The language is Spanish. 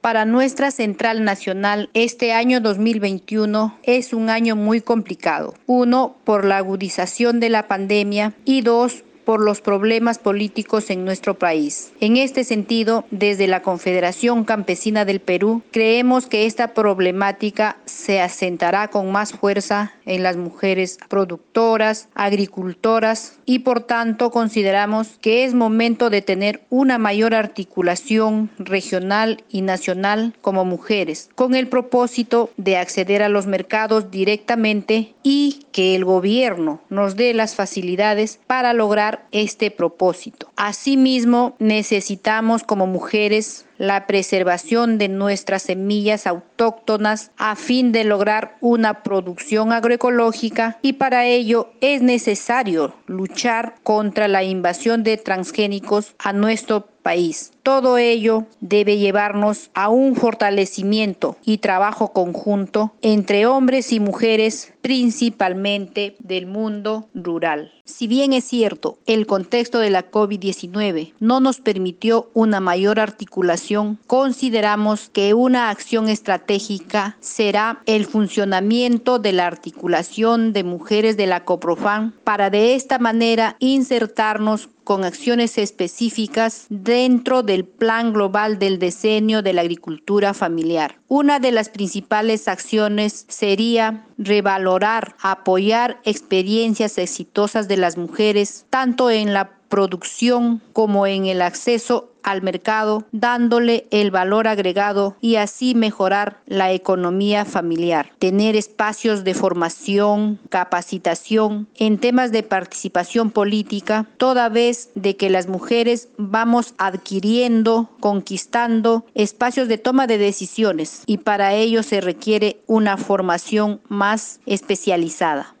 Para nuestra Central Nacional, este año 2021 es un año muy complicado. Uno, por la agudización de la pandemia y dos, por los problemas políticos en nuestro país. En este sentido, desde la Confederación Campesina del Perú, creemos que esta problemática se asentará con más fuerza en las mujeres productoras, agricultoras y por tanto consideramos que es momento de tener una mayor articulación regional y nacional como mujeres, con el propósito de acceder a los mercados directamente y que el gobierno nos dé las facilidades para lograr este propósito. Asimismo, necesitamos como mujeres la preservación de nuestras semillas autóctonas a fin de lograr una producción agroecológica y para ello es necesario luchar contra la invasión de transgénicos a nuestro país. Todo ello debe llevarnos a un fortalecimiento y trabajo conjunto entre hombres y mujeres, principalmente del mundo rural. Si bien es cierto, el contexto de la COVID-19 no nos permitió una mayor articulación, consideramos que una acción estratégica será el funcionamiento de la articulación de mujeres de la Coprofam para de esta manera insertarnos con acciones específicas dentro del Plan Global del Decenio de la Agricultura Familiar. Una de las principales acciones sería revalorar, apoyar experiencias exitosas de las mujeres, tanto en la producción como en el acceso al mercado, dándole el valor agregado y así mejorar la economía familiar. Tener espacios de formación, capacitación en temas de participación política, toda vez de que las mujeres vamos adquiriendo, conquistando espacios de toma de decisiones y para ello se requiere una formación más especializada.